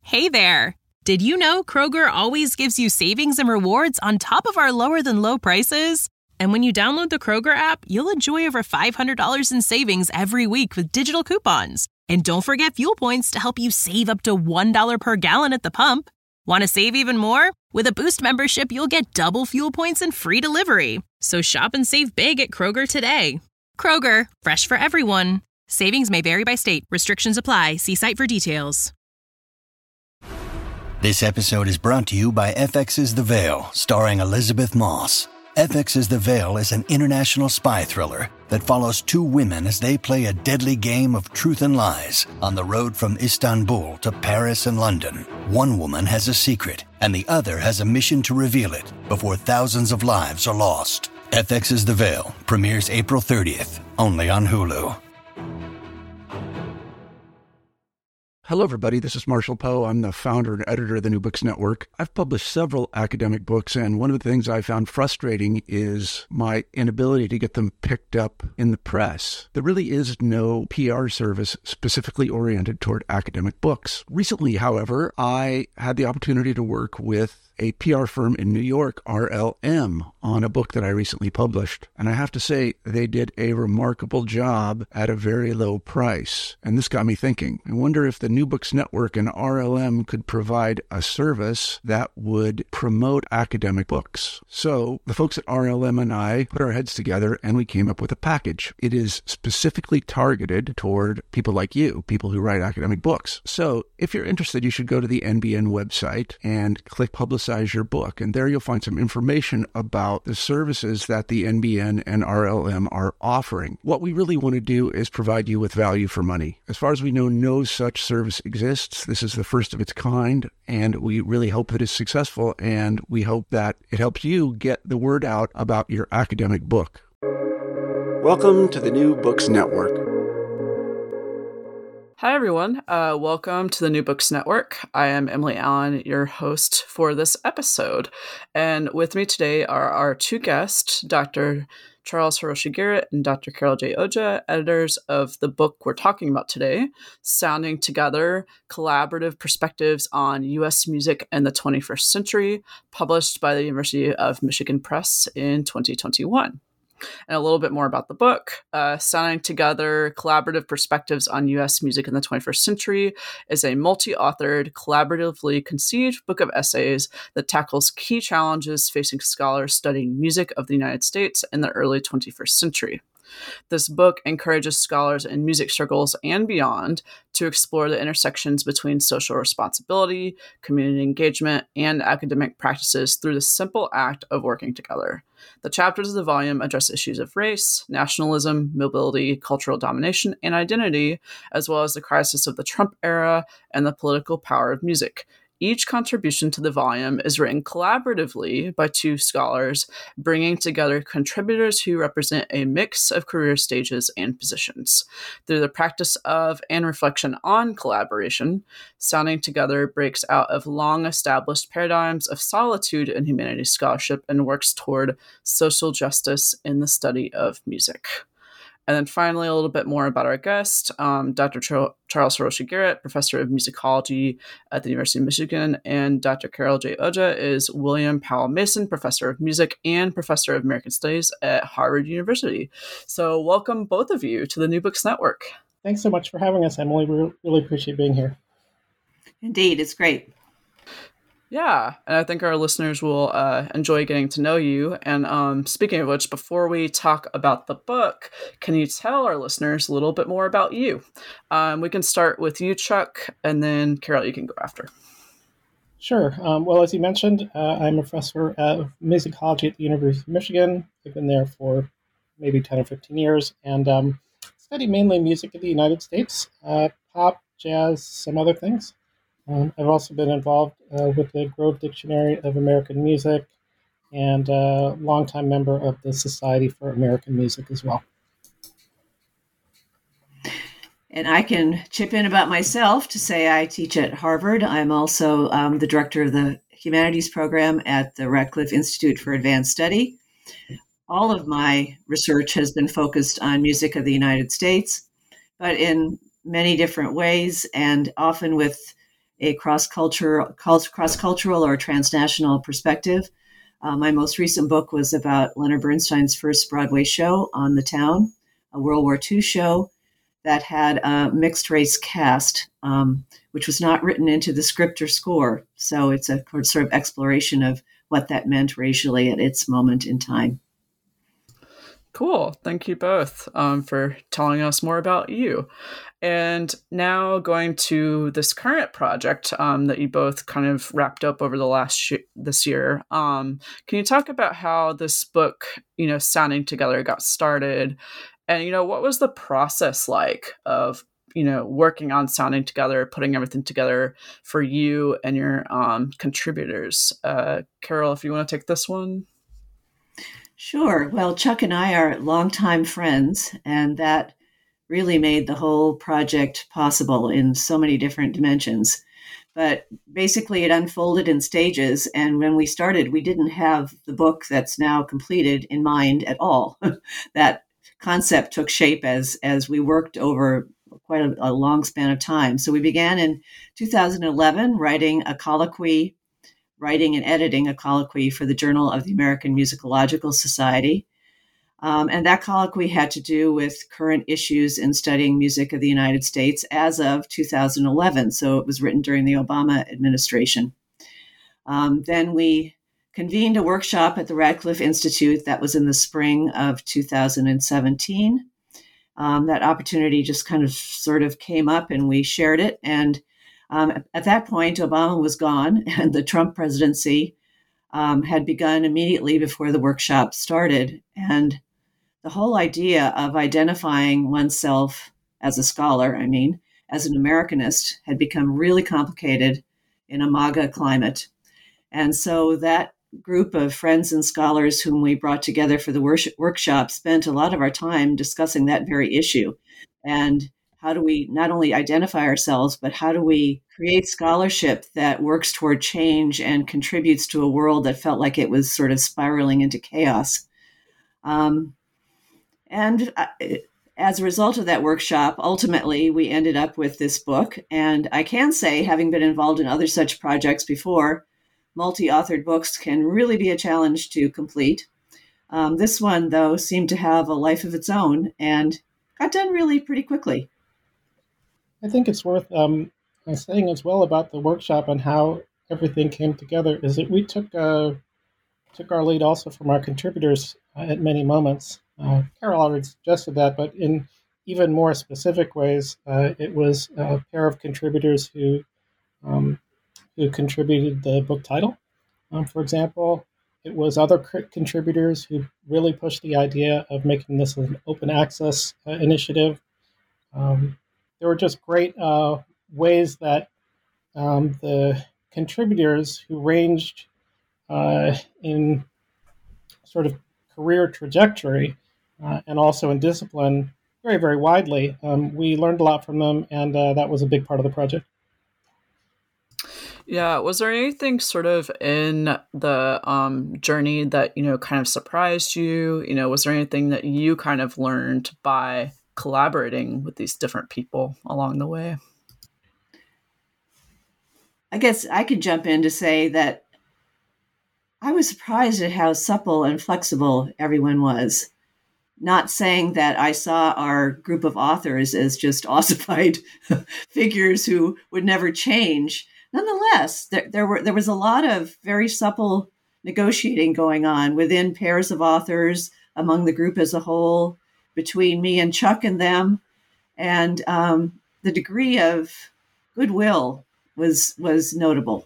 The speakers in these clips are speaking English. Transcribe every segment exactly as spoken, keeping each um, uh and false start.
Hey there! Did you know Kroger always gives you savings and rewards on top of our lower-than-low prices? And when you download the Kroger app, you'll enjoy over five hundred dollars in savings every week with digital coupons. And don't forget fuel points to help you save up to one dollar per gallon at the pump. Want to save even more? With a Boost membership, you'll get double fuel points and free delivery. So shop and save big at Kroger today. Kroger, fresh for everyone. Savings may vary by state. Restrictions apply. See site for details. This episode is brought to you by F X's The Veil, starring Elizabeth Moss. F X's The Veil is an international spy thriller that follows two women as they play a deadly game of truth and lies on the road from Istanbul to Paris and London. One woman has a secret, and the other has a mission to reveal it before thousands of lives are lost. F X's The Veil premieres April thirtieth, only on Hulu. Hello, everybody. This is Marshall Poe. I'm the founder and editor of the New Books Network. I've published several academic books, and one of the things I found frustrating is my inability to get them picked up in the press. There really is no P R service specifically oriented toward academic books. Recently, however, I had the opportunity to work with a P R firm in New York, R L M, on a book that I recently published. And I have to say, they did a remarkable job at a very low price. And this got me thinking. I wonder if the New Books Network and R L M could provide a service that would promote academic books. So the folks at R L M and I put our heads together and we came up with a package. It is specifically targeted toward people like you, people who write academic books. So if you're interested, you should go to the N B N website and click Publicize Your Book. And there you'll find some information about the services that the N B N and R L M are offering. What we really want to do is provide you with value for money. As far as we know, no such service exists. This is the first of its kind, and we really hope that it's successful, and we hope that it helps you get the word out about your academic book. Welcome to the New Books Network. Hi, everyone. Uh, welcome to the New Books Network. I am Emily Allen, your host for this episode. And with me today are our two guests, Doctor Charles Hiroshi Garrett and Doctor Carol J. Oja, editors of the book we're talking about today, Sounding Together, Collaborative Perspectives on U S Music in the twenty-first Century, published by the University of Michigan Press in twenty twenty-one. And a little bit more about the book. Uh, Sounding Together, Collaborative Perspectives on U S Music in the twenty-first Century is a multi-authored, collaboratively conceived book of essays that tackles key challenges facing scholars studying music of the United States in the early twenty-first century. This book encourages scholars in music circles and beyond to explore the intersections between social responsibility, community engagement, and academic practices through the simple act of working together. The chapters of the volume address issues of race, nationalism, mobility, cultural domination, and identity, as well as the crisis of the Trump era and the political power of music. Each contribution to the volume is written collaboratively by two scholars, bringing together contributors who represent a mix of career stages and positions. Through the practice of and reflection on collaboration, Sounding Together breaks out of long-established paradigms of solitude in humanities scholarship and works toward social justice in the study of music. And then finally, a little bit more about our guest, um, Doctor Char- Charles Hiroshi Garrett, professor of musicology at the University of Michigan, and Doctor Carol J. Oja is William Powell Mason, professor of music and professor of American Studies at Harvard University. So welcome both of you to the New Books Network. Thanks so much for having us, Emily. We really appreciate being here. Indeed, it's great. Yeah, and I think our listeners will uh, enjoy getting to know you. And um, speaking of which, before we talk about the book, can you tell our listeners a little bit more about you? Um, we can start with you, Chuck, and then Carol, you can go after. Sure. Um, well, as you mentioned, uh, I'm a professor of musicology at the University of Michigan. I've been there for maybe ten or fifteen years, and um, study mainly music of the United States, uh, pop, jazz, some other things. Um, I've also been involved uh, with the Grove Dictionary of American Music and a uh, longtime member of the Society for American Music as well. And I can chip in about myself to say I teach at Harvard. I'm also um, the director of the Humanities program at the Radcliffe Institute for Advanced Study. All of my research has been focused on music of the United States, but in many different ways and often with a cross-cultural, cross-cultural or transnational perspective. Uh, my most recent book was about Leonard Bernstein's first Broadway show, On the Town, a World War Two show that had a mixed-race cast, um, which was not written into the script or score. So it's a sort of exploration of what that meant racially at its moment in time. Cool. Thank you both um, for telling us more about you. And now going to this current project um, that you both kind of wrapped up over the last sh- this year. Um, can you talk about how this book, you know, Sounding Together got started? And, you know, what was the process like of, you know, working on Sounding Together, putting everything together for you and your um, contributors? Uh, Carol, if you want to take this one. Sure. Well, Chuck and I are longtime friends, and that really made the whole project possible in so many different dimensions. But basically, it unfolded in stages. And when we started, we didn't have the book that's now completed in mind at all. That concept took shape as, as we worked over quite a, a long span of time. So we began in two thousand eleven writing a colloquy writing and editing a colloquy for the Journal of the American Musicological Society. Um, and that colloquy had to do with current issues in studying music of the United States as of two thousand eleven. So it was written during the Obama administration. Um, then we convened a workshop at the Radcliffe Institute that was in the spring of two thousand seventeen. Um, that opportunity just kind of sort of came up and we shared it. And Um, at that point, Obama was gone, and the Trump presidency um, had begun immediately before the workshop started. And the whole idea of identifying oneself as a scholar, I mean, as an Americanist, had become really complicated in a MAGA climate. And so that group of friends and scholars whom we brought together for the worship workshop spent a lot of our time discussing that very issue. And how do we not only identify ourselves, but how do we create scholarship that works toward change and contributes to a world that felt like it was sort of spiraling into chaos? Um, and as a result of that workshop, ultimately, we ended up with this book. And I can say, having been involved in other such projects before, multi-authored books can really be a challenge to complete. Um, this one, though, seemed to have a life of its own and got done really pretty quickly. I think it's worth um, saying as well about the workshop and how everything came together is that we took uh, took our lead also from our contributors uh, at many moments. Uh, Carol already suggested that, but in even more specific ways, uh, it was a pair of contributors who um, who contributed the book title. Um, for example, it was other c- contributors who really pushed the idea of making this an open access uh, initiative. Um, There were just great uh, ways that um, the contributors who ranged uh, in sort of career trajectory uh, and also in discipline very, very widely. Um, we learned a lot from them, and uh, that was a big part of the project. Yeah. Was there anything sort of in the um, journey that, you know, kind of surprised you? You know, was there anything that you kind of learned by collaborating with these different people along the way? I guess I could jump in to say that I was surprised at how supple and flexible everyone was. Not saying that I saw our group of authors as just ossified figures who would never change. Nonetheless, there, there were there was a lot of very supple negotiating going on within pairs of authors, among the group as a whole, between me and Chuck and them, and um, the degree of goodwill was was notable.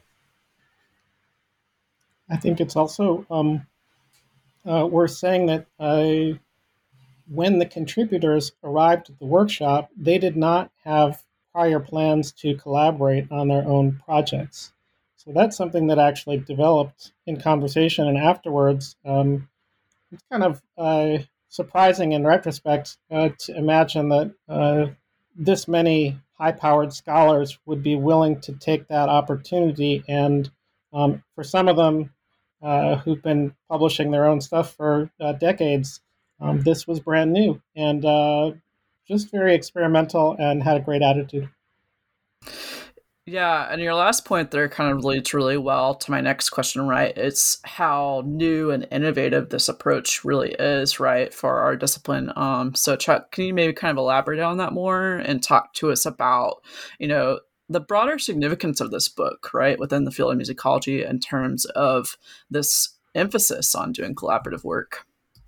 I think it's also um, uh, worth saying that uh, when the contributors arrived at the workshop, they did not have prior plans to collaborate on their own projects. So that's something that actually developed in conversation and afterwards. Um, it's kind of uh, surprising in retrospect uh, to imagine that uh, this many high-powered scholars would be willing to take that opportunity. And um, for some of them uh, who've been publishing their own stuff for uh, decades, um, this was brand new and uh, just very experimental and had a great attitude. Yeah, and your last point there kind of relates really well to my next question, right? It's how new and innovative this approach really is, right, for our discipline. Um, so Chuck, can you maybe kind of elaborate on that more and talk to us about, you know, the broader significance of this book, right, within the field of musicology in terms of this emphasis on doing collaborative work?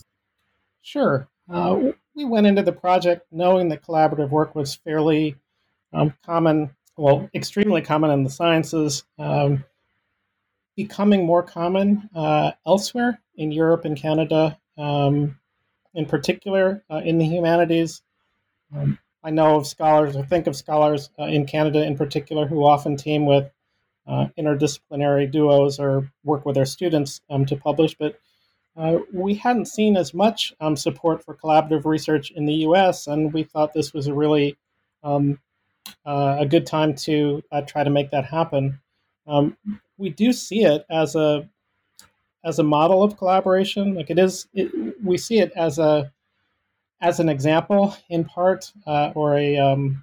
Sure. Uh, we went into the project knowing that collaborative work was fairly um, common, well, extremely common in the sciences, um, becoming more common uh, elsewhere in Europe and Canada, um, in particular uh, in the humanities. Um, I know of scholars, or think of scholars uh, in Canada in particular, who often team with uh, interdisciplinary duos or work with their students um, to publish, but uh, we hadn't seen as much um, support for collaborative research in the U S, and we thought this was a really um, uh, a good time to uh, try to make that happen. Um, we do see it as a as a model of collaboration. Like it is, it, we see it as a as an example in part, uh, or a um,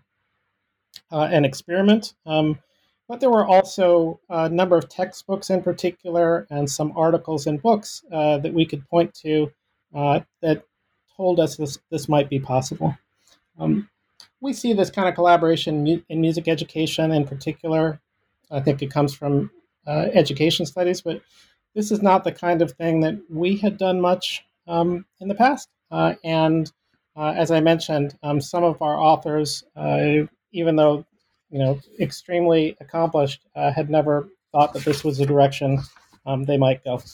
uh, an experiment. Um, but there were also a number of textbooks in particular and some articles and books uh, that we could point to uh, that told us this this might be possible. Um, we see this kind of collaboration mu- in music education in particular. I think it comes from uh, education studies, but this is not the kind of thing that we had done much um, in the past. Uh, and uh, as I mentioned, um, some of our authors, uh, even though you know extremely accomplished, uh, had never thought that this was the direction um, they might go.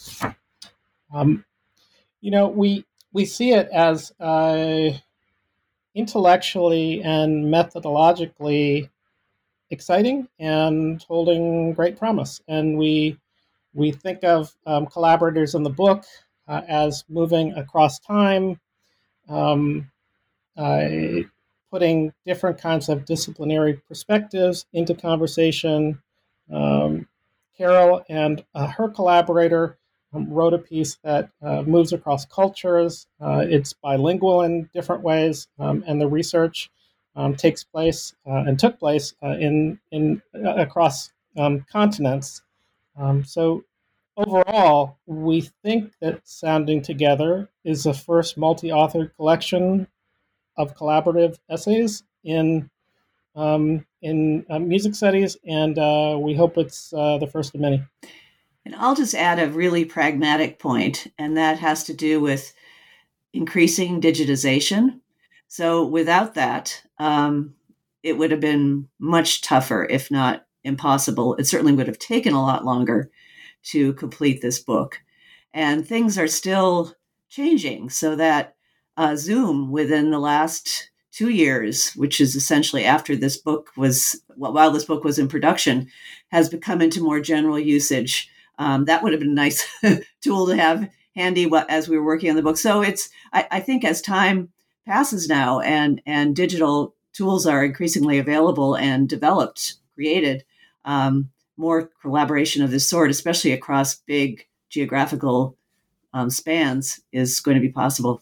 Um, you know, we we see it as uh, intellectually and methodologically exciting and holding great promise. And we we think of um, collaborators in the book uh, as moving across time, um, uh, putting different kinds of disciplinary perspectives into conversation. Um, Carol and uh, her collaborator um, wrote a piece that uh, moves across cultures. Uh, it's bilingual in different ways, um, and the research um, takes place uh, and took place uh, in in uh, across um, continents. Um, so overall, we think that Sounding Together is the first multi-authored collection of collaborative essays in um, in uh, music studies, and uh, we hope it's uh, the first of many. And I'll just add a really pragmatic point, and that has to do with increasing digitization. So without that, um, it would have been much tougher, if not impossible. It certainly would have taken a lot longer to complete this book. And things are still changing, so that uh, Zoom within the last two years, which is essentially after this book was, while this book was in production, has become into more general usage. Um, that would have been a nice tool to have handy as we were working on the book. So it's, I, I think as time passes now and, and digital tools are increasingly available and developed, created, um, more collaboration of this sort, especially across big geographical um, spans, is going to be possible.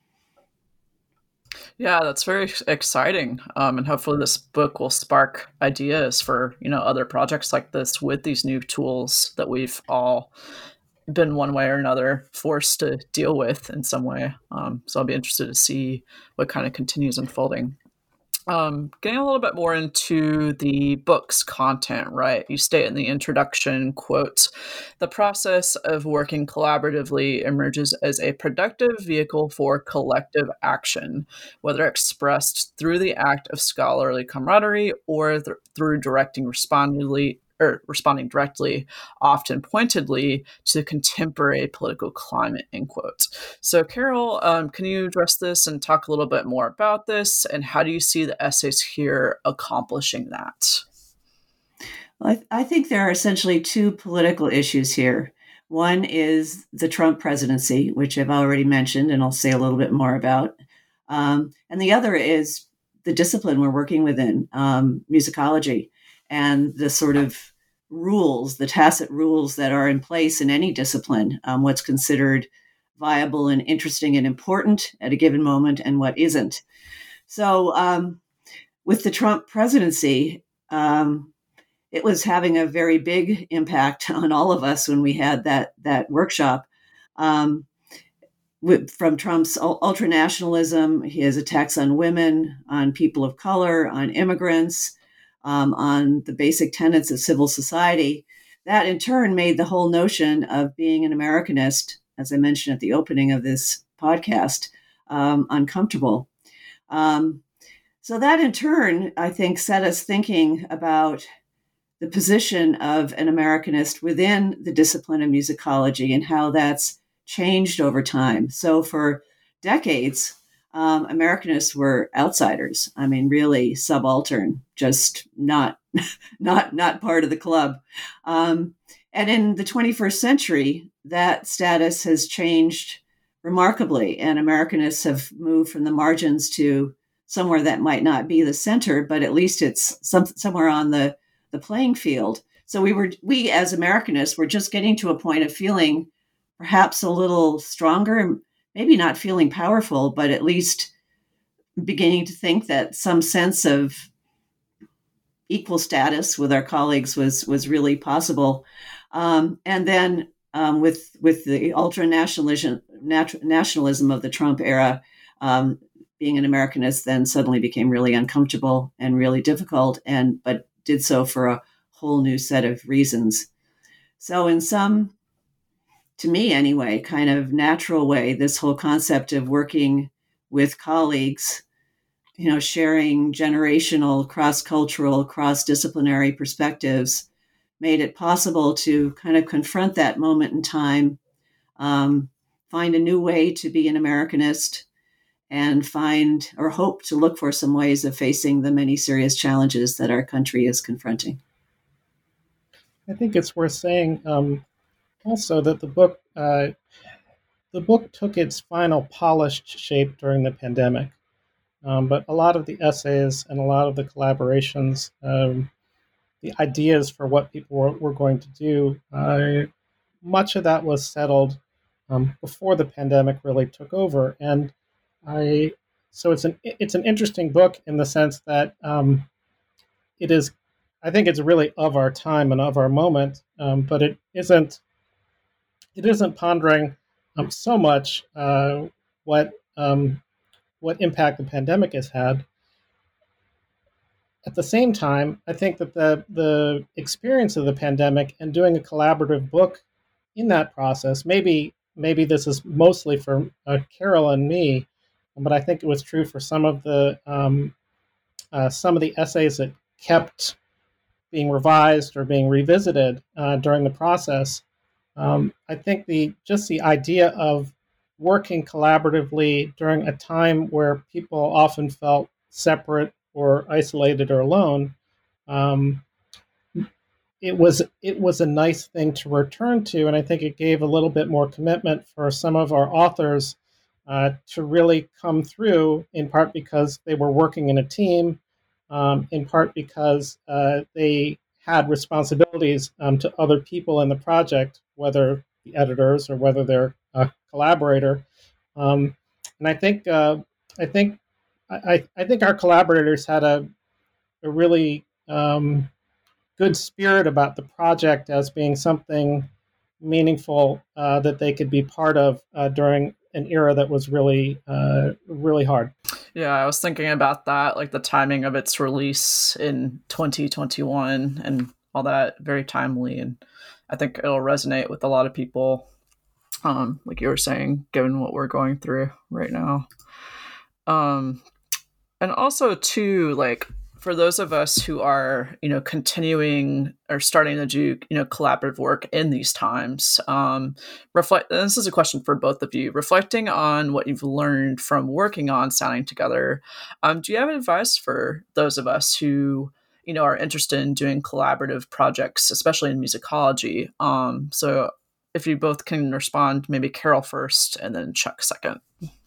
Yeah, that's very exciting. Um, and hopefully this book will spark ideas for, you know, other projects like this with these new tools that we've all been one way or another forced to deal with in some way. Um, so I'll be interested to see what kind of continues unfolding. Um, getting a little bit more into the book's content, right? You state in the introduction, quote, "The process of working collaboratively emerges as a productive vehicle for collective action, whether expressed through the act of scholarly camaraderie or th- through directing responsibly or responding directly, often pointedly, to the contemporary political climate," end quote. So Carol, um, can you address this and talk a little bit more about this? And how do you see the essays here accomplishing that? Well, I, th- I think there are essentially two political issues here. One is the Trump presidency, which I've already mentioned, and I'll say a little bit more about. Um, and the other is the discipline we're working within, um, musicology, and the sort of rules, the tacit rules that are in place in any discipline, um, what's considered viable and interesting and important at a given moment and what isn't. So um, with the Trump presidency, um, it was having a very big impact on all of us when we had that that workshop. Um, with, from Trump's ultranationalism, his attacks on women, on people of color, on immigrants, um, on the basic tenets of civil society, that in turn made the whole notion of being an Americanist, as I mentioned at the opening of this podcast, um, uncomfortable. Um, so that in turn, I think, set us thinking about the position of an Americanist within the discipline of musicology and how that's changed over time. So for decades, um, Americanists were outsiders. I mean, really subaltern, just not not not part of the club. Um, and in the twenty-first century, that status has changed remarkably, and Americanists have moved from the margins to somewhere that might not be the center, but at least it's some, somewhere on the, the playing field. So we were we as Americanists were just getting to a point of feeling perhaps a little stronger, maybe not feeling powerful, but at least beginning to think that some sense of equal status with our colleagues was was really possible. Um, and then um, with with the ultra-nationalism nat- nationalism of the Trump era, um, being an Americanist then suddenly became really uncomfortable and really difficult, and but did so for a whole new set of reasons. So in some, to me anyway, kind of natural way, this whole concept of working with colleagues, you know, sharing generational, cross-cultural, cross-disciplinary perspectives made it possible to kind of confront that moment in time, um, find a new way to be an Americanist, and find or hope to look for some ways of facing the many serious challenges that our country is confronting. I think it's worth saying um, also that the book uh, the book took its final polished shape during the pandemic. Um, but a lot of the essays and a lot of the collaborations, um, the ideas for what people were, were going to do, uh, much of that was settled um, before the pandemic really took over. And I, so it's an it's an interesting book in the sense that um, it is, I think it's really of our time and of our moment, um, but it isn't it isn't pondering um, so much uh, what. Um, what impact the pandemic has had. At the same time, I think that the the experience of the pandemic and doing a collaborative book in that process, maybe maybe this is mostly for uh, Carol and me, but I think it was true for some of the um, uh, some of the essays that kept being revised or being revisited uh, during the process. Um, I think the just the idea of working collaboratively during a time where people often felt separate or isolated or alone, um, it was it was a nice thing to return to, and I think it gave a little bit more commitment for some of our authors uh, to really come through, in part because they were working in a team, um, in part because uh, they had responsibilities um, to other people in the project, whether the editors or whether they're a collaborator, um, and I think uh, I think I, I think our collaborators had a a really um, good spirit about the project as being something meaningful uh, that they could be part of uh, during an era that was really uh, really hard. Yeah, I was thinking about that, like the timing of its release in twenty twenty-one and all that, very timely, and I think it'll resonate with a lot of people. Um, like you were saying, given what we're going through right now. Um, and also too, like for those of us who are, you know, continuing or starting to do, you know, collaborative work in these times, um, reflect, and this is a question for both of you, reflecting on what you've learned from working on Sounding Together. Um, do you have advice for those of us who, you know, are interested in doing collaborative projects, especially in musicology? Um, so if you both can respond, maybe Carol first and then Chuck second.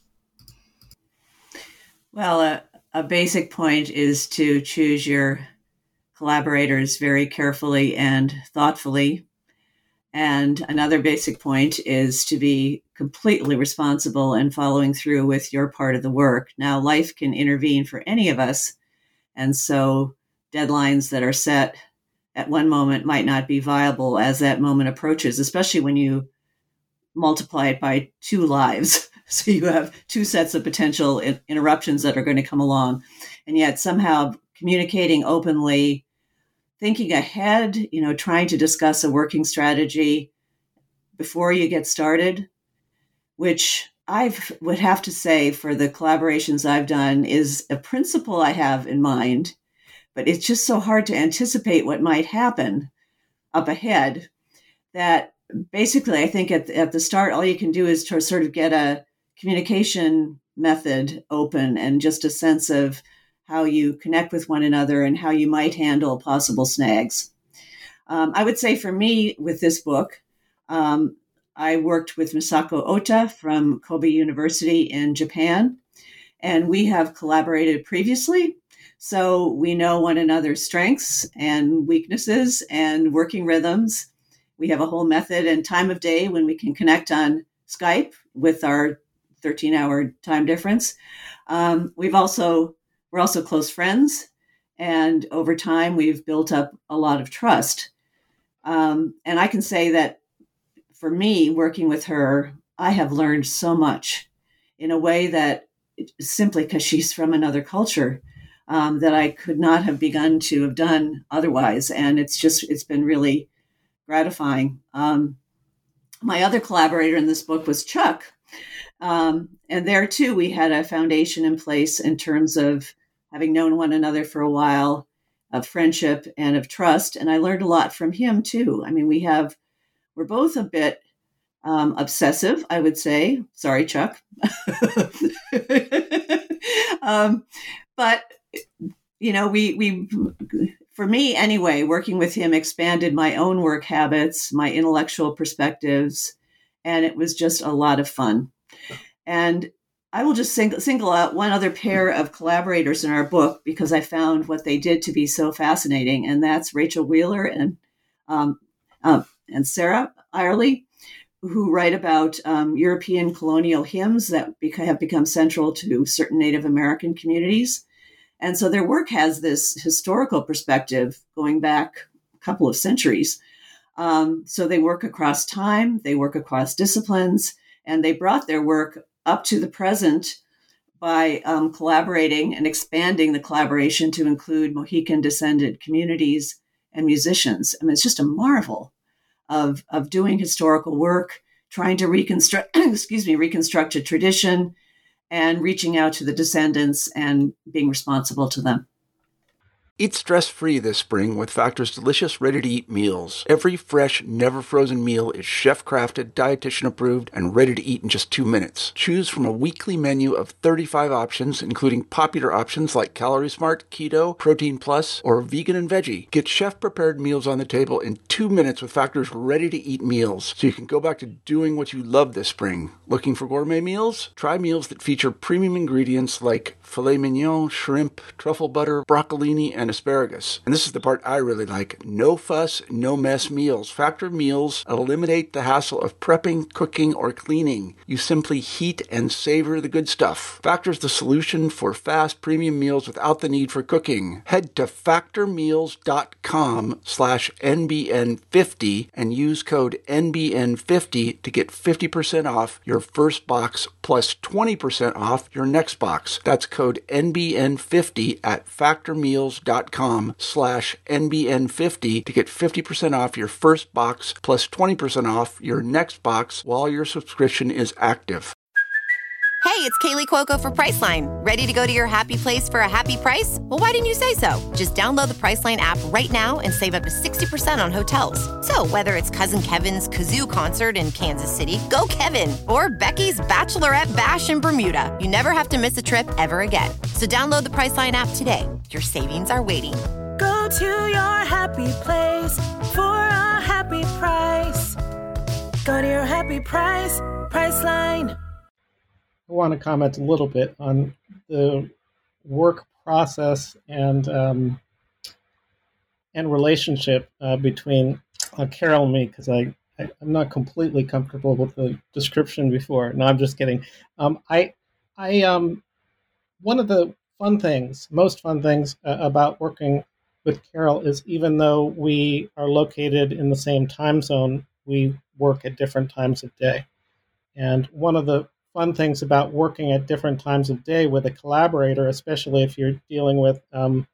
Well, uh, a basic point is to choose your collaborators very carefully and thoughtfully. And another basic point is to be completely responsible and following through with your part of the work. Now, life can intervene for any of us. And so deadlines that are set at one moment might not be viable as that moment approaches, especially when you multiply it by two lives. So you have two sets of potential in- interruptions that are going to come along. And yet somehow communicating openly, thinking ahead, you know, trying to discuss a working strategy before you get started, which I would have to say for the collaborations I've done is a principle I have in mind, but it's just so hard to anticipate what might happen up ahead that basically I think at, at the start, all you can do is to sort of get a communication method open and just a sense of how you connect with one another and how you might handle possible snags. Um, I would say for me with this book, um, I worked with Misako Ota from Kobe University in Japan, and we have collaborated previously. So we know one another's strengths and weaknesses and working rhythms. We have a whole method and time of day when we can connect on Skype with our thirteen-hour time difference. Um, we've also we're also close friends, and over time we've built up a lot of trust. Um, and I can say that for me, working with her, I have learned so much in a way that simply because she's from another culture um, that I could not have begun to have done otherwise. And it's just it's been really gratifying. Um, my other collaborator in this book was Chuck. Um, and there, too, we had a foundation in place in terms of having known one another for a while, of friendship and of trust. And I learned a lot from him, too. I mean, we have, we're both a bit um, obsessive, I would say. Sorry, Chuck. um, but, you know, we, we, for me anyway, working with him expanded my own work habits, my intellectual perspectives, and it was just a lot of fun. And I will just sing, single out one other pair of collaborators in our book because I found what they did to be so fascinating, and that's Rachel Wheeler and um, uh, and Sarah Irely, who write about um, European colonial hymns that beca- have become central to certain Native American communities. And so their work has this historical perspective going back a couple of centuries. Um, so they work across time, they work across disciplines, and they brought their work up to the present by um, collaborating and expanding the collaboration to include Mohican-descended communities and musicians. I mean, it's just a marvel of, of doing historical work, trying to reconstruct, excuse me, reconstruct a tradition, and reaching out to the descendants and being responsible to them. Eat stress-free this spring with Factor's delicious, ready-to-eat meals. Every fresh, never-frozen meal is chef-crafted, dietitian-approved, and ready to eat in just two minutes. Choose from a weekly menu of thirty-five options, including popular options like Calorie Smart, Keto, Protein Plus, or Vegan and Veggie. Get chef-prepared meals on the table in two minutes with Factor's ready-to-eat meals, so you can go back to doing what you love this spring. Looking for gourmet meals? Try meals that feature premium ingredients like filet mignon, shrimp, truffle butter, broccolini, and asparagus. And this is the part I really like. No fuss, no mess meals. Factor meals eliminate the hassle of prepping, cooking, or cleaning. You simply heat and savor the good stuff. Factor's the solution for fast premium meals without the need for cooking. Head to factormeals.com slash NBN50 and use code N B N fifty to get fifty percent off your first box plus twenty percent off your next box. That's code N B N fifty at factormeals.com slash NBN50 to get fifty percent off your first box plus twenty percent off your next box while your subscription is active. Hey, it's Kaylee Cuoco for Priceline. Ready to go to your happy place for a happy price? Well, why didn't you say so? Just download the Priceline app right now and save up to sixty percent on hotels. So whether it's Cousin Kevin's Kazoo Concert in Kansas City, go Kevin, or Becky's Bachelorette Bash in Bermuda, you never have to miss a trip ever again. So download the Priceline app today. Your savings are waiting. Go to your happy place for a happy price. Go to your happy price, Priceline. I want to comment a little bit on the work process and um, and relationship uh, between uh, Carol and me, because I, I I'm not completely comfortable with the description before. No, I'm just kidding. Um, I I um one of the fun things, most fun things uh, about working with Carol is even though we are located in the same time zone, we work at different times of day. And one of the fun things about working at different times of day with a collaborator, especially if you're dealing with um,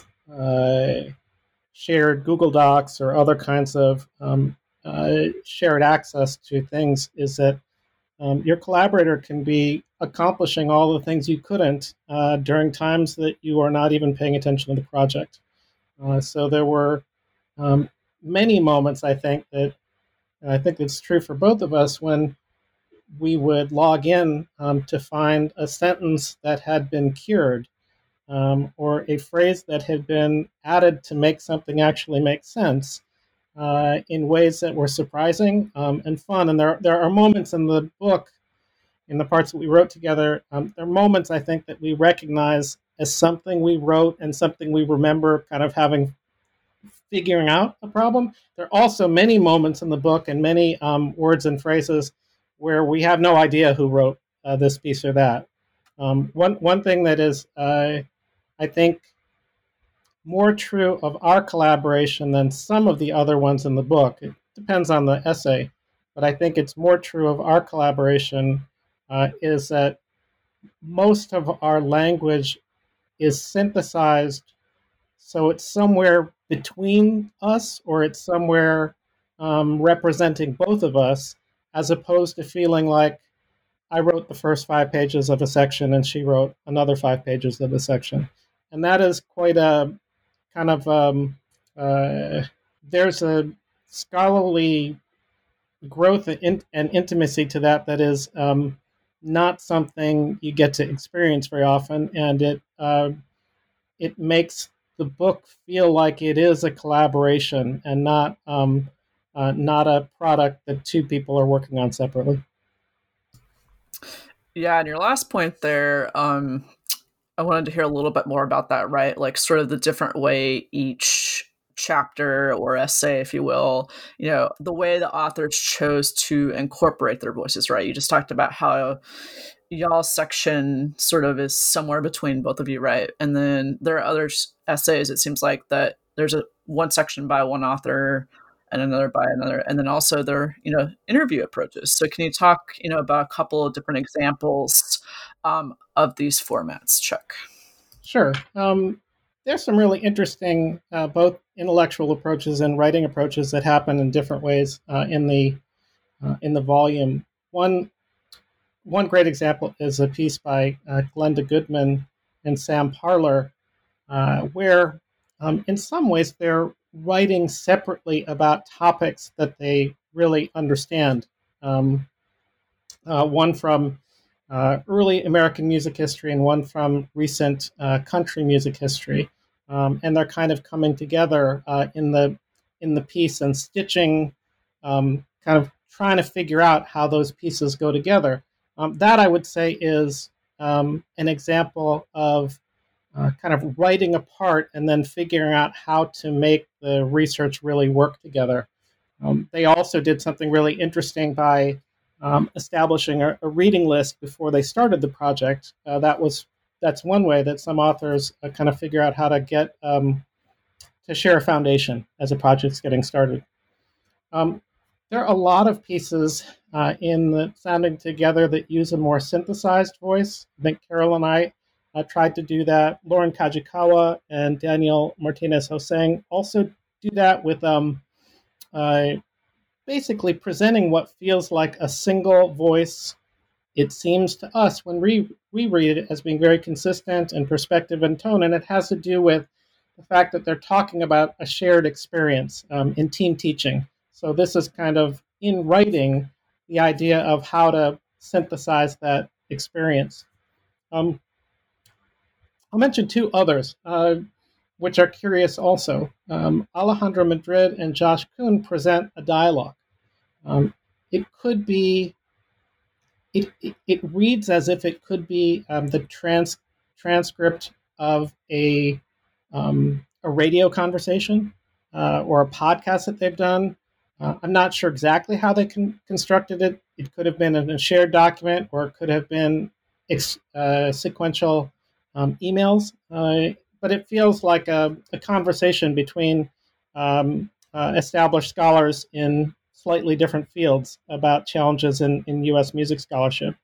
uh, shared Google Docs or other kinds of um, uh, shared access to things, is that um, your collaborator can be accomplishing all the things you couldn't uh, during times that you are not even paying attention to the project. Uh, so there were um, many moments, I think, that, and I think it's true for both of us, when we would log in um, to find a sentence that had been cured, um, or a phrase that had been added to make something actually make sense uh, in ways that were surprising um, and fun. And there, there are moments in the book, in the parts that we wrote together, um, there are moments, I think, that we recognize as something we wrote and something we remember kind of having, figuring out a problem. There are also many moments in the book and many um, words and phrases where we have no idea who wrote uh, this piece or that. Um, one one thing that is, uh, I think, more true of our collaboration than some of the other ones in the book, it depends on the essay, but I think it's more true of our collaboration, uh, is that most of our language is synthesized, so it's somewhere between us, or it's somewhere um, representing both of us, as opposed to feeling like I wrote the first five pages of a section and she wrote another five pages of a section. And that is quite a kind of, um, uh, there's a scholarly growth and, in, and intimacy to that that is um, not something you get to experience very often. And it uh, it makes the book feel like it is a collaboration and not um, uh, not a product that two people are working on separately. Yeah, and your last point there, um, I wanted to hear a little bit more about that, right? Like sort of the different way each chapter or essay, if you will, you know, the way the authors chose to incorporate their voices, right? You just talked about how y'all's section sort of is somewhere between both of you, right? And then there are other essays, it seems like, that there's a one section by one author and another by another, and then also their, you know, interview approaches. So can you talk, you know, about a couple of different examples um, of these formats, Chuck? Sure. Um, there's some really interesting uh, both intellectual approaches and writing approaches that happen in different ways uh, in the uh, in the volume. One one great example is a piece by uh, Glenda Goodman and Sam Parler, uh, where um, in some ways they're writing separately about topics that they really understand. Um, uh, one from uh, early American music history and one from recent uh, country music history, um, and they're kind of coming together uh, in the in the piece and stitching, um, kind of trying to figure out how those pieces go together. Um, that I would say is um, an example of Uh, kind of writing apart and then figuring out how to make the research really work together. Um, they also did something really interesting by um, establishing a, a reading list before they started the project. Uh, that was that's one way that some authors uh, kind of figure out how to get um, to share a foundation as a project's getting started. Um, there are a lot of pieces uh, in the Sounding Together that use a more synthesized voice. I think Carol and I Uh, tried to do that. Lauren Kajikawa and Daniel Martinez-Hosang also do that with um, uh, basically presenting what feels like a single voice. It seems to us when we, we read it as being very consistent in perspective and tone, and it has to do with the fact that they're talking about a shared experience um, in team teaching. So this is kind of, in writing, the idea of how to synthesize that experience. Um, I'll mention two others, uh, which are curious also. Um, Alejandro Madrid and Josh Kuhn present a dialogue. Um, it could be, it, it, it reads as if it could be um, the trans, transcript of a, um, a radio conversation uh, or a podcast that they've done. Uh, I'm not sure exactly how they con- constructed it. It could have been in a shared document, or it could have been ex- uh, sequential Um, emails, uh, but it feels like a, a conversation between um, uh, established scholars in slightly different fields about challenges in, in U S music scholarship.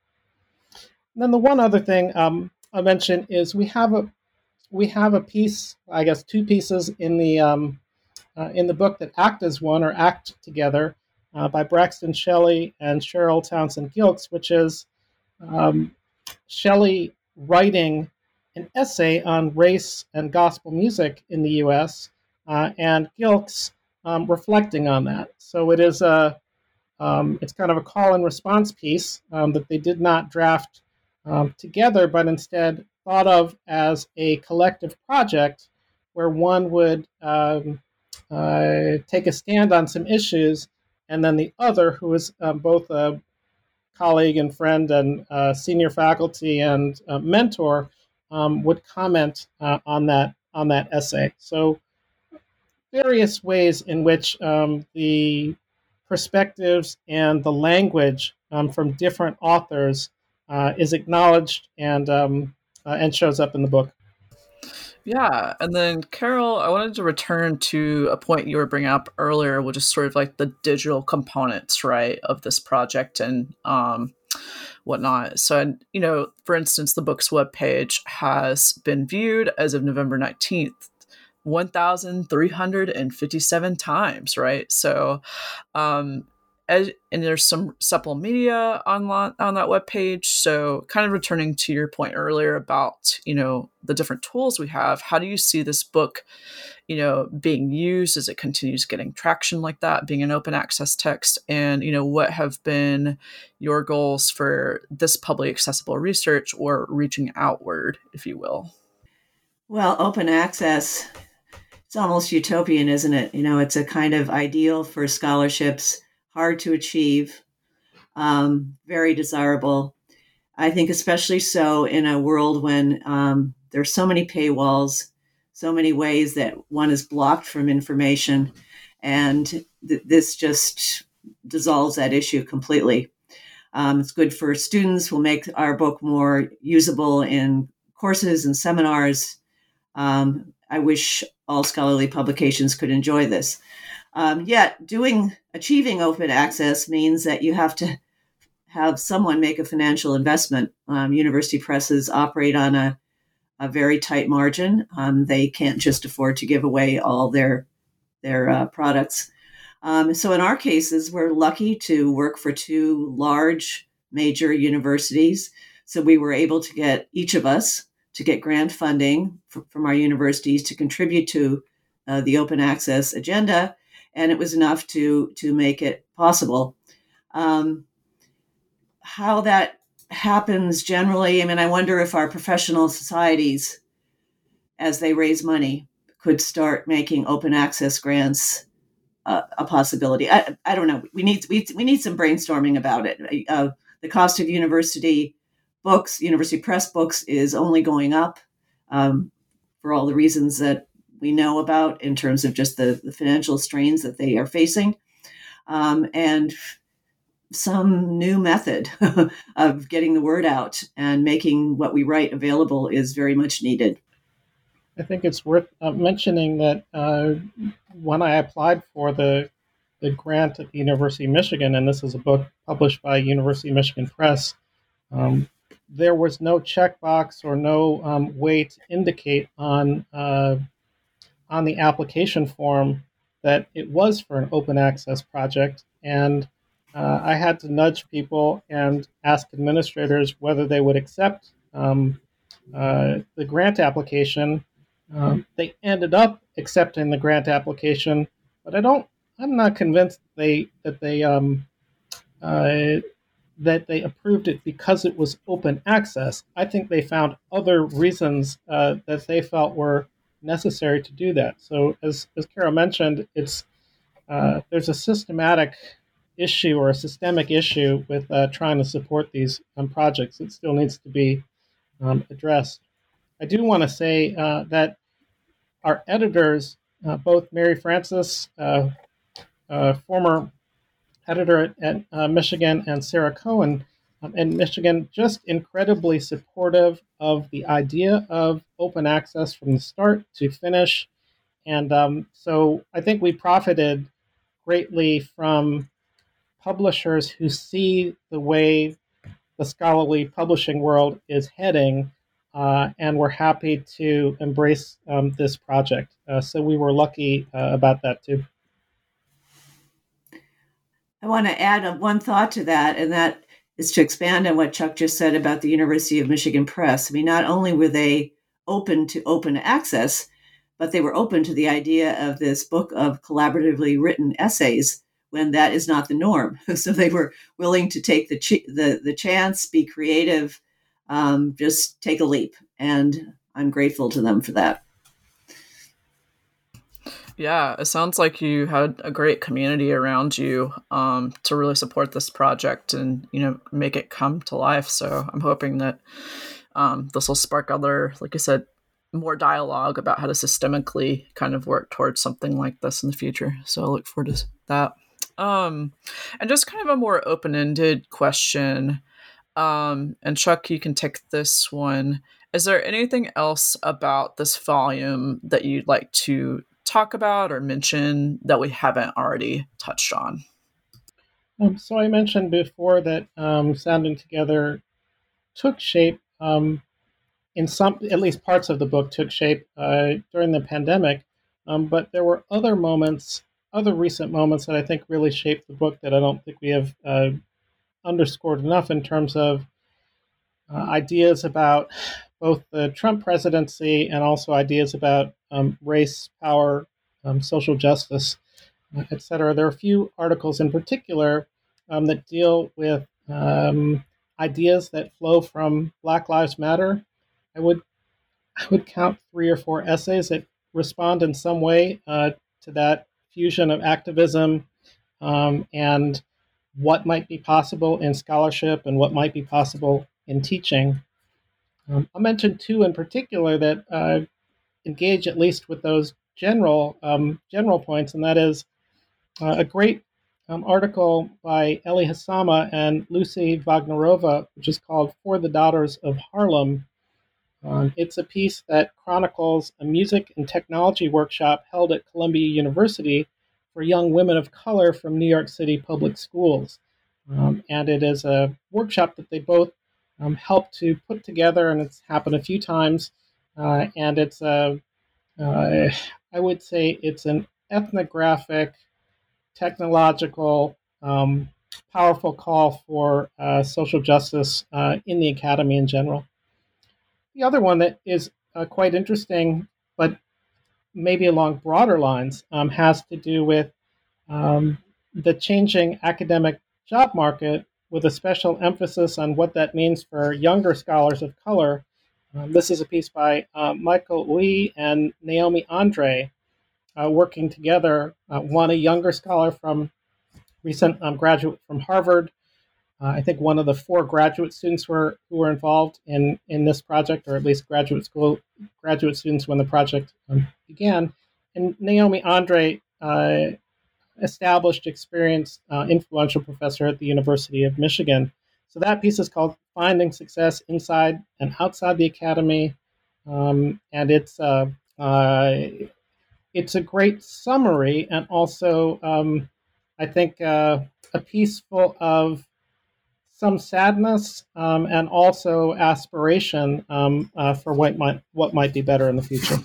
And then the one other thing um, I'll mention is we have a we have a piece, I guess two pieces in the um, uh, in the book that act as one or act together uh, by Braxton Shelley and Cheryl Townsend Gilkes, which is um, Shelley writing an essay on race and gospel music in the U S uh, and Gilkes um, reflecting on that. So it is a um, it's kind of a call and response piece um, that they did not draft um, together, but instead thought of as a collective project where one would um, uh, take a stand on some issues, and then the other, who is um, both a colleague and friend and uh, senior faculty and uh, mentor, um, would comment uh, on that on that essay. So various ways in which um, the perspectives and the language um, from different authors uh, is acknowledged and um, uh, and shows up in the book. Yeah, and then Carol, I wanted to return to a point you were bringing up earlier, which is sort of like the digital components, right, of this project and um, whatnot. So, you know, for instance, the book's webpage has been viewed as of November nineteenth, one thousand three hundred fifty-seven times, right? So, um, as, and there's some supplemental media on, on that webpage. So kind of returning to your point earlier about, you know, the different tools we have, how do you see this book, you know, being used as it continues getting traction like that, being an open access text? And, you know, what have been your goals for this publicly accessible research or reaching outward, if you will? Well, open access, it's almost utopian, isn't it? You know, it's a kind of ideal for scholarships, hard to achieve, um, very desirable. I think especially so in a world when um, there's so many paywalls, so many ways that one is blocked from information, and th- this just dissolves that issue completely. Um, it's good for students, will make our book more usable in courses and seminars. Um, I wish all scholarly publications could enjoy this. Um, yet doing, achieving open access means that you have to have someone make a financial investment. Um, university presses operate on a, a very tight margin. Um, they can't just afford to give away all their, their uh, products. Um, so in our cases, we're lucky to work for two large major universities. So we were able to get, each of us, to get grant funding f- from our universities to contribute to uh, the open access agenda. And it was enough to, to make it possible. Um, how that happens generally, I mean, I wonder if our professional societies, as they raise money, could start making open access grants uh, a possibility. I, I don't know. We need we, we need some brainstorming about it. Uh, the cost of university books, university press books, is only going up um, for all the reasons that we know about in terms of just the, the financial strains that they are facing. Um, and some new method of getting the word out and making what we write available is very much needed. I think it's worth uh, mentioning that uh, when I applied for the the grant at the University of Michigan, and this is a book published by University of Michigan Press, um, there was no checkbox or no um, way to indicate on uh, on the application form that it was for an open access project. And uh, I had to nudge people and ask administrators whether they would accept um, uh, the grant application. Um, they ended up accepting the grant application, but I don't. I'm not convinced they that they um, uh, that they approved it because it was open access. I think they found other reasons uh, that they felt were necessary to do that. So, as as Carol mentioned, it's uh, there's a systematic issue or a systemic issue with uh, trying to support these um, projects. It still needs to be um, addressed. I do want to say uh, that our editors, uh, both Mary Francis, uh, uh, former editor at, at uh, Michigan, and Sarah Cohen, um, and Michigan just incredibly supportive of the idea of open access from the start to finish. And um, so I think we profited greatly from publishers who see the way the scholarly publishing world is heading, uh, and we're happy to embrace um, this project. Uh, so we were lucky uh, about that too. I want to add one thought to that, and that is to expand on what Chuck just said about the University of Michigan Press. I mean, not only were they open to open access, but they were open to the idea of this book of collaboratively written essays when that is not the norm. So they were willing to take the ch- the, the chance, be creative, um, just take a leap. And I'm grateful to them for that. Yeah, it sounds like you had a great community around you um, to really support this project and, you know, make it come to life. So I'm hoping that um, this will spark other, like you said, more dialogue about how to systemically kind of work towards something like this in the future. So I look forward to that. Um, and just kind of a more open-ended question. Um, and Chuck, you can take this one. Is there anything else about this volume that you'd like to talk about or mention that we haven't already touched on? Um, so I mentioned before that um, Sounding Together took shape um, in some, at least parts of the book took shape uh, during the pandemic, um, but there were other moments, other recent moments that I think really shaped the book that I don't think we have uh, underscored enough in terms of uh, ideas about both the Trump presidency and also ideas about um, race, power, um, social justice, uh, et cetera. There are a few articles in particular um, that deal with um, ideas that flow from Black Lives Matter. I would I would count three or four essays that respond in some way uh, to that fusion of activism um, and what might be possible in scholarship and what might be possible in teaching. Um, I'll mention two in particular that uh, engage at least with those general um, general points, and that is uh, a great um, article by Elie Hassama and Lucy Wagnerova, which is called For the Daughters of Harlem. Um, it's a piece that chronicles a music and technology workshop held at Columbia University for young women of color from New York City public schools. Um, and it is a workshop that they both um, helped to put together, and it's happened a few times. Uh, and it's a, uh, I would say it's an ethnographic, technological, um, powerful call for uh, social justice uh, in the academy in general. The other one that is uh, quite interesting, but maybe along broader lines, um, has to do with um, the changing academic job market with a special emphasis on what that means for younger scholars of color. Um, this is a piece by uh, Michael Uy and Naomi Andre uh, working together. Uh, one, a younger scholar from recent um, graduate from Harvard. Uh, I think one of the four graduate students were who were involved in, in this project, or at least graduate school graduate students when the project um, began. And Naomi Andre, uh, established, experienced, uh, influential professor at the University of Michigan. So that piece is called Finding Success Inside and Outside the Academy. Um, and it's, uh, uh, it's a great summary and also, um, I think, uh, a piece full of some sadness um, and also aspiration um, uh, for what might, what might be better in the future.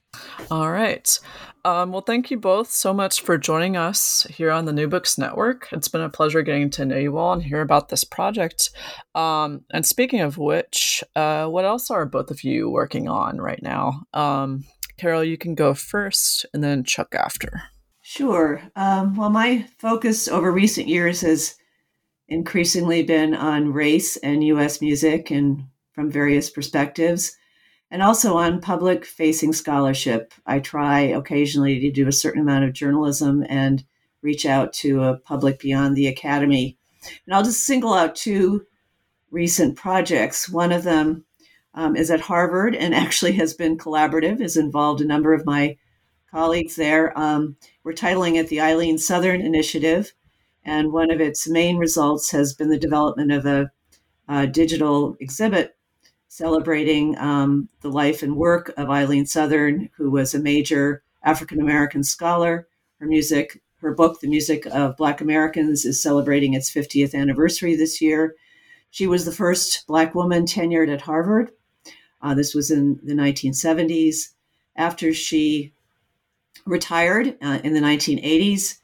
All right. Um, well, thank you both so much for joining us here on the New Books Network. It's been a pleasure getting to know you all and hear about this project. Um, and speaking of which, uh, what else are both of you working on right now? Um, Carol, you can go first and then Chuck after. Sure. Um, well, my focus over recent years has increasingly been on race and U S music and from various perspectives, and also on public-facing scholarship. I try occasionally to do a certain amount of journalism and reach out to a public beyond the academy. And I'll just single out two recent projects. One of them um, is at Harvard and actually has been collaborative, has involved a number of my colleagues there. Um, we're titling it the Eileen Southern Initiative. And one of its main results has been the development of a uh, digital exhibit celebrating um, the life and work of Eileen Southern, who was a major African-American scholar. Her music, her book, The Music of Black Americans, is celebrating its fiftieth anniversary this year. She was the first Black woman tenured at Harvard. Uh, this was in the nineteen seventies. After she retired uh, in the nineteen eighties,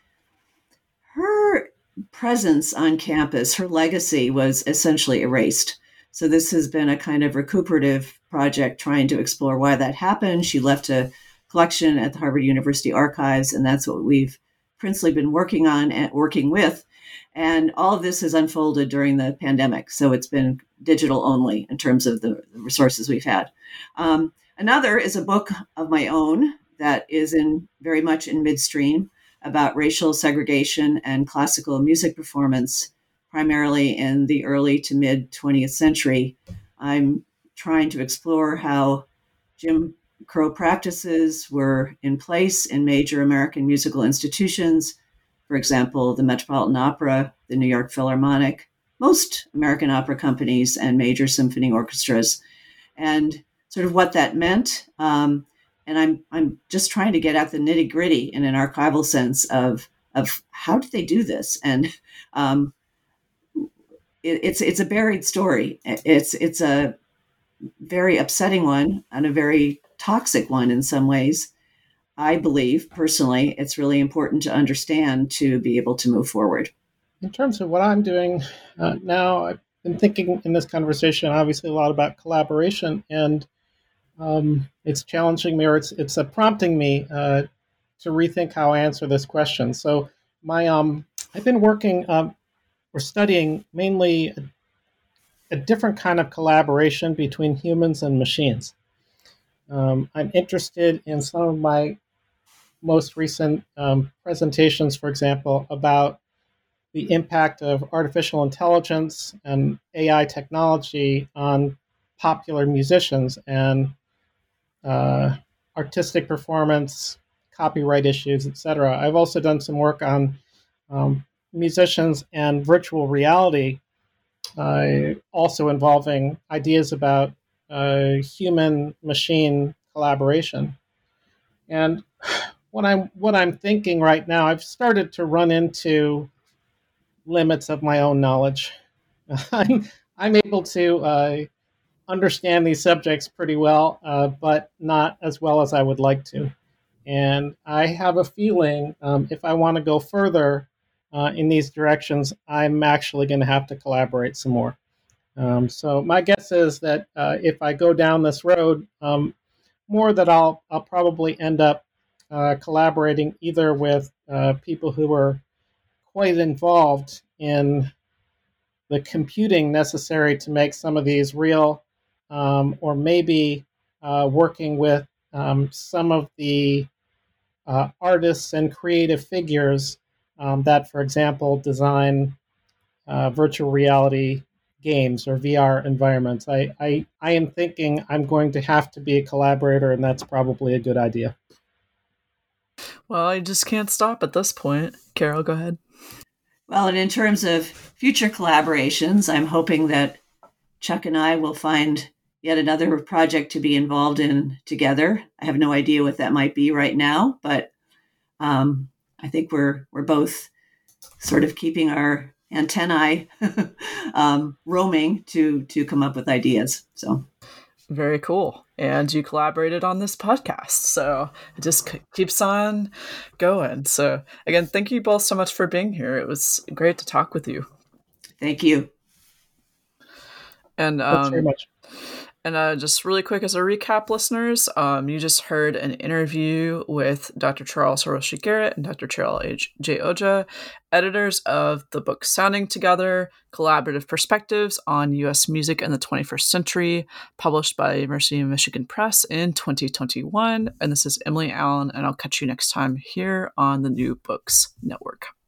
her presence on campus, her legacy was essentially erased. So this has been a kind of recuperative project trying to explore why that happened. She left a collection at the Harvard University Archives, and that's what we've principally been working on and working with. And all of this has unfolded during the pandemic. So it's been digital only in terms of the resources we've had. Um, another is a book of my own that is in very much in midstream about racial segregation and classical music performance, primarily in the early to mid twentieth century. I'm trying to explore how Jim Crow practices were in place in major American musical institutions. For example, the Metropolitan Opera, the New York Philharmonic, most American opera companies, and major symphony orchestras, and sort of what that meant. Um, and I'm I'm just trying to get at the nitty gritty in an archival sense of of how did they do this, and um, it, it's it's a buried story. It's it's a very upsetting one and a very toxic one in some ways. I believe personally, it's really important to understand to be able to move forward. In terms of what I'm doing uh, now, I've been thinking in this conversation, obviously, a lot about collaboration, and um, it's challenging me, or it's it's uh, prompting me uh, to rethink how I answer this question. So, my um, I've been working um, or studying mainly a, a different kind of collaboration between humans and machines. Um, I'm interested in some of my most recent um, presentations, for example, about the impact of artificial intelligence and A I technology on popular musicians and uh, artistic performance, copyright issues, et cetera. I've also done some work on um, musicians and virtual reality, uh, also involving ideas about uh, human-machine collaboration. And what I'm what I'm thinking right now, I've started to run into limits of my own knowledge. I'm, I'm able to uh, understand these subjects pretty well, uh, but not as well as I would like to. And I have a feeling um, if I want to go further uh, in these directions, I'm actually going to have to collaborate some more. Um, so my guess is that uh, if I go down this road, um, more that I'll I'll probably end up uh, collaborating either with uh, people who are quite involved in the computing necessary to make some of these real, um, or maybe uh, working with um, some of the uh, artists and creative figures um, that, for example, design uh, virtual reality games or V R environments. I, I, I am thinking I'm going to have to be a collaborator, and that's probably a good idea. Well, I just can't stop at this point. Carol, go ahead. Well, and in terms of future collaborations, I'm hoping that Chuck and I will find yet another project to be involved in together. I have no idea what that might be right now, but um, I think we're we're both sort of keeping our antennae um, roaming to to come up with ideas. So very cool. And you collaborated on this podcast, so it just c- keeps on going. So again, thank you both so much for being here. It was great to talk with you. Thank you. And um, Thanks very much. And uh, just really quick as a recap, listeners, um, you just heard an interview with Doctor Charles Hiroshi Garrett and Doctor Cheryl H. J. Oja, editors of the book Sounding Together, Collaborative Perspectives on U S Music in the twenty-first century, published by University of Michigan Press in twenty twenty-one. And this is Emily Allen, and I'll catch you next time here on the New Books Network.